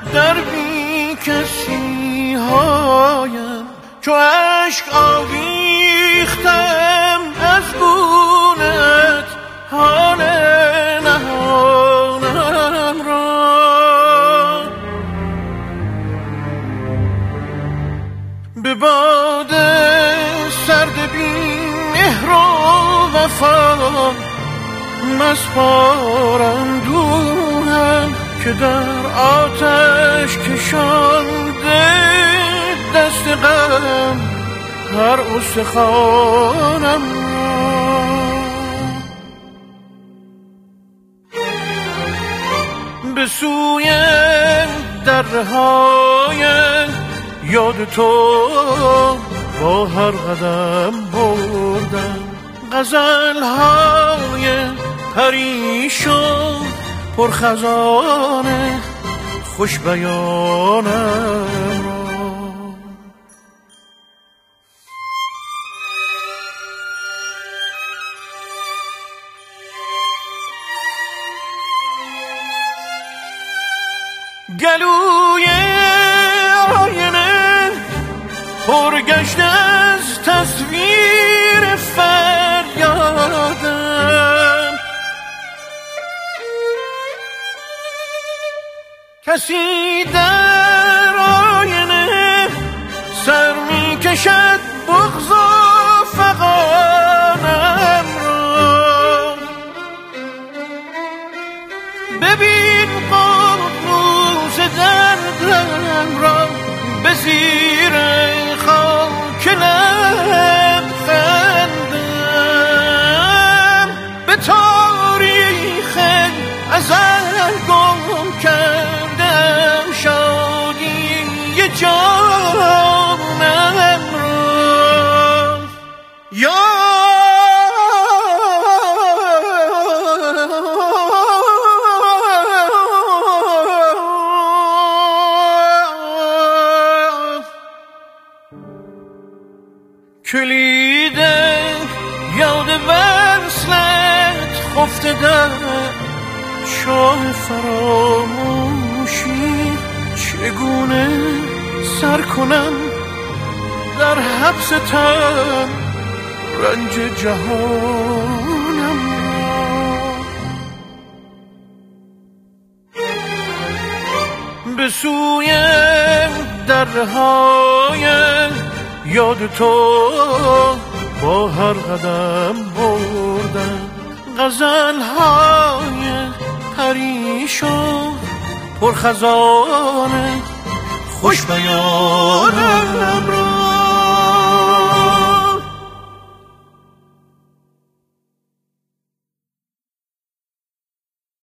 در بی کسی هایم، چو عشق آویختم از گونت حال نهانم را. به باد سرد بی مهر و وفا مسپارم دوهم که در آتش کشانده دست غم هر استخوانم. به سوی درهای یاد تو با هر قدم بردم، غزل‌های پریشان پرخزانه خوش بیانم. گلوی آینه پرگشته از تصویر فریادم، کسی در آینه سر می کشد بغض و فغانم را. ببین قربوز دردم را به زیر خاک لبخندم، به تاریخ ازل گم کردم شادی جانم را. کلید یاد وصلت خفته در چاه فراموشی، چگونه سر کنم در حبس تن رنج جهانم را. به سوی درهای یاد تو با هر قدم بردم، غزل‌های پریشان پرخزانه خوش بیانم را.